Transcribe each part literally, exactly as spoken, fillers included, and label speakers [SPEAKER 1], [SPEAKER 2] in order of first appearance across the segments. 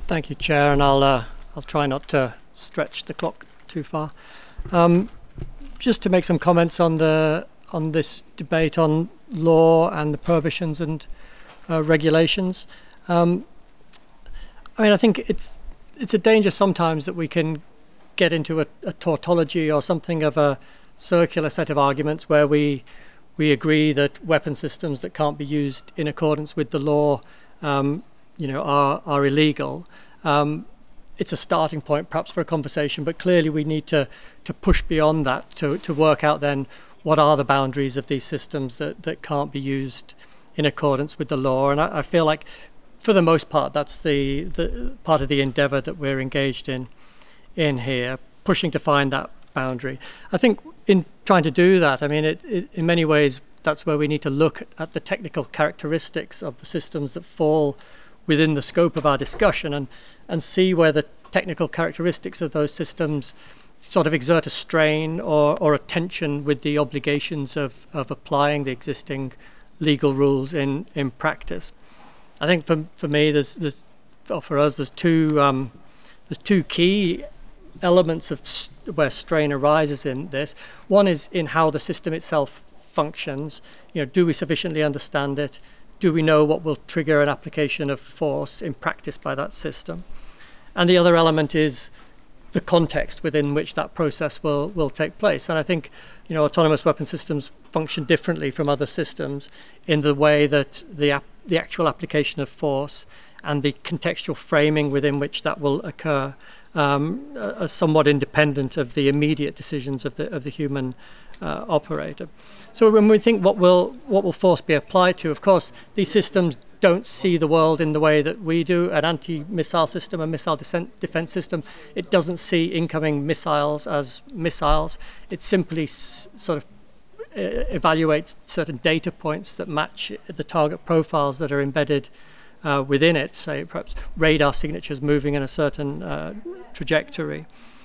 [SPEAKER 1] Thank you, Chair, and I'll uh, I'll try not to stretch the clock too far. Um, just to make some comments on the on this debate on law and the prohibitions and uh, regulations. Um, I mean, I think it's it's a danger sometimes that we can get into a, a tautology or something of a circular set of arguments where we we agree that weapon systems that can't be used in accordance with the law, um, you know, are are illegal. Um, it's a starting point perhaps for a conversation, but clearly we need to to push beyond that to to work out then what are the boundaries of these systems that that can't be used in accordance with the law. And I, I feel like for the most part that's the the part of the endeavor that we're engaged in in here, pushing to find that boundary. I think in trying to do that, I mean, it, it, in many ways, that's where we need to look at the technical characteristics of the systems that fall within the scope of our discussion and, and see where the technical characteristics of those systems sort of exert a strain or, or a tension with the obligations of, of applying the existing legal rules in, in practice. I think for, for me, there's, there's, or for us, there's two, um, there's two key elements of where strain arises in this. One is in how the system itself functions. You know, do we sufficiently understand it? Do we know what will trigger an application of force in practice by that system? And the other element is the context within which that process will will take place. And I think, you know, autonomous weapon systems function differently from other systems in the way that the ap- the actual application of force and the contextual framing within which that will occur um, are somewhat independent of the immediate decisions of the of the human uh, operator. So when we think what will what will force be applied to, of course, these systems don't see the world in the way that we do. An anti-missile system, a missile defense system, it doesn't see incoming missiles as missiles. It simply s- sort of uh, evaluates certain data points that match the target profiles that are embedded uh, within it, say perhaps radar signatures moving in a certain uh, trajectory.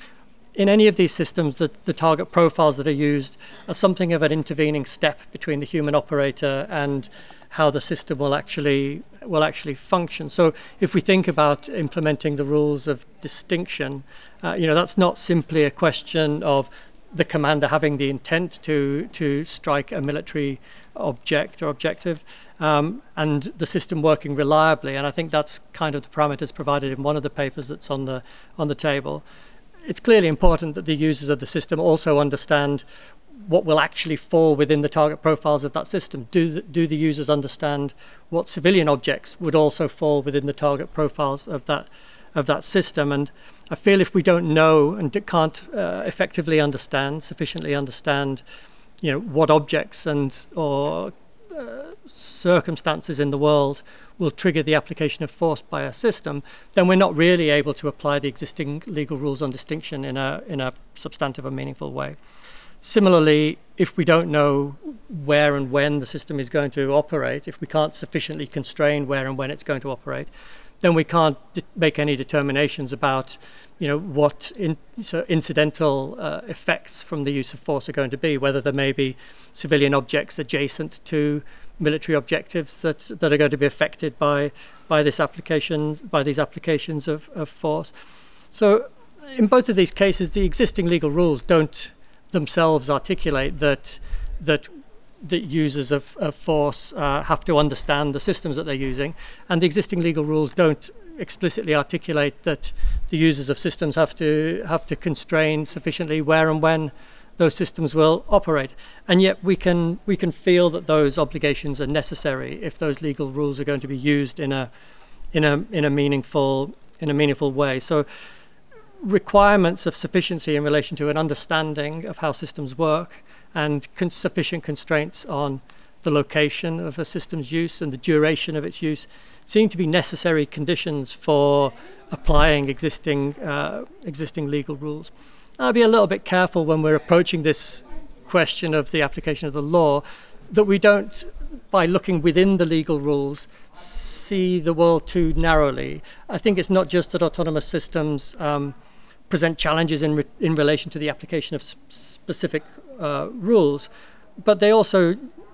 [SPEAKER 1] In any of these systems, the, the target profiles that are used are something of an intervening step between the human operator and how the system will actually will actually function. So if we think about implementing the rules of distinction, uh, you know, that's not simply a question of the commander having the intent to to strike a military object or objective, um, and the system working reliably. And I think that's kind of the parameters provided in one of the papers that's on the on the table. It's clearly important that the users of the system also understand what will actually fall within the target profiles of that system. Do the, do the users understand what civilian objects would also fall within the target profiles of that of that system? And I feel if we don't know and can't uh, effectively understand, sufficiently understand, you know, what objects and or uh, circumstances in the world will trigger the application of force by a system, then we're not really able to apply the existing legal rules on distinction in a in a substantive and meaningful way. Similarly, if we don't know where and when the system is going to operate, if we can't sufficiently constrain where and when it's going to operate, then we can't make any determinations about, you know, what in, so incidental uh, effects from the use of force are going to be, whether there may be civilian objects adjacent to military objectives that that are going to be affected by by this application by these applications of, of force. So in both of these cases, the existing legal rules don't themselves articulate that that that users of, of force uh, have to understand the systems that they're using, and the existing legal rules don't explicitly articulate that the users of systems have to have to constrain sufficiently where and when those systems will operate. And yet we can we can feel that those obligations are necessary if those legal rules are going to be used in a in a in a meaningful in a meaningful way. So requirements of sufficiency in relation to an understanding of how systems work and con- sufficient constraints on the location of a system's use and the duration of its use seem to be necessary conditions for applying existing uh, existing legal rules. I'll be a little bit careful when we're approaching this question of the application of the law that we don't, by looking within the legal rules, see the world too narrowly. I think it's not just that autonomous systems um, present challenges in, re- in relation to the application of s- specific uh, rules, but they also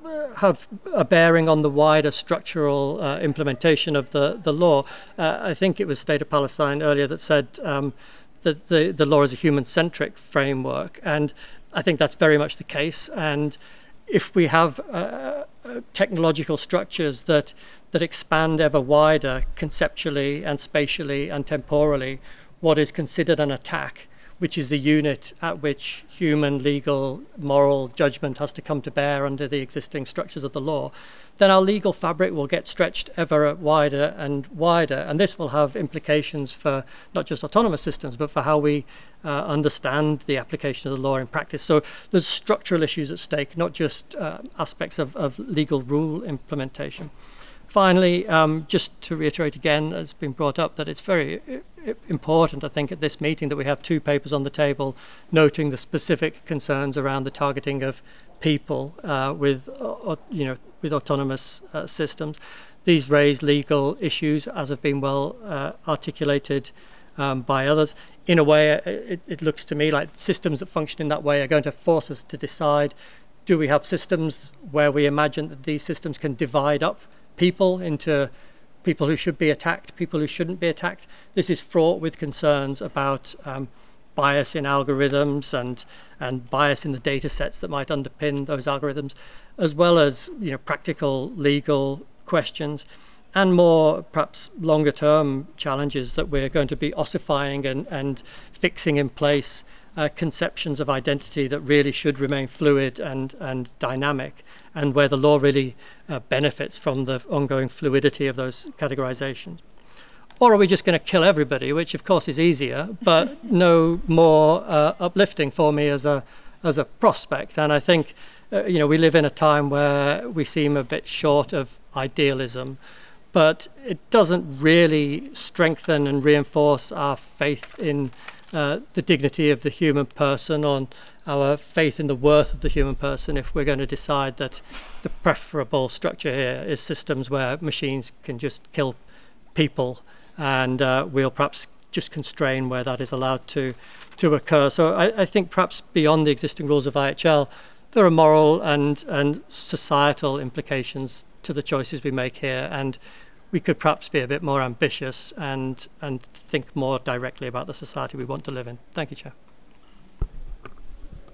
[SPEAKER 1] have a bearing on the wider structural uh, implementation of the, the law. Uh, I think it was State of Palestine earlier that said um, that the, the law is a human-centric framework, and I think that's very much the case. And if we have uh, uh, technological structures that that expand ever wider conceptually and spatially and temporally what is considered an attack, which is the unit at which human, legal, moral judgment has to come to bear under the existing structures of the law, then our legal fabric will get stretched ever wider and wider. And this will have implications for not just autonomous systems, but for how we uh, understand the application of the law in practice. So there's structural issues at stake, not just uh, aspects of, of legal rule implementation. Finally, um, just to reiterate again, it's been brought up that it's very important, I think, at this meeting that we have two papers on the table noting the specific concerns around the targeting of people uh, with, uh, you know, with autonomous uh, systems. These raise legal issues, as have been well uh, articulated um, by others. In a way, it, it looks to me like systems that function in that way are going to force us to decide, do we have systems where we imagine that these systems can divide up people into people who should be attacked, people who shouldn't be attacked? This is fraught with concerns about um, bias in algorithms and and bias in the data sets that might underpin those algorithms, as well as, you know, practical legal questions, and more perhaps longer term challenges that we're going to be ossifying and, and fixing in place uh, conceptions of identity that really should remain fluid and, and dynamic, and where the law really uh, benefits from the ongoing fluidity of those categorizations. Or are we just going to kill everybody, which of course is easier, but no more uh, uplifting for me as a as a prospect? And I think uh, you know, we live in a time where we seem a bit short of idealism, but it doesn't really strengthen and reinforce our faith in uh, the dignity of the human person, on our faith in the worth of the human person, if we're going to decide that the preferable structure here is systems where machines can just kill people, and uh, we'll perhaps just constrain where that is allowed to to occur. So I, I think perhaps beyond the existing rules of I H L, there are moral and and societal implications to the choices we make here, and we could perhaps be a bit more ambitious and and think more directly about the society we want to live in. Thank you, Chair.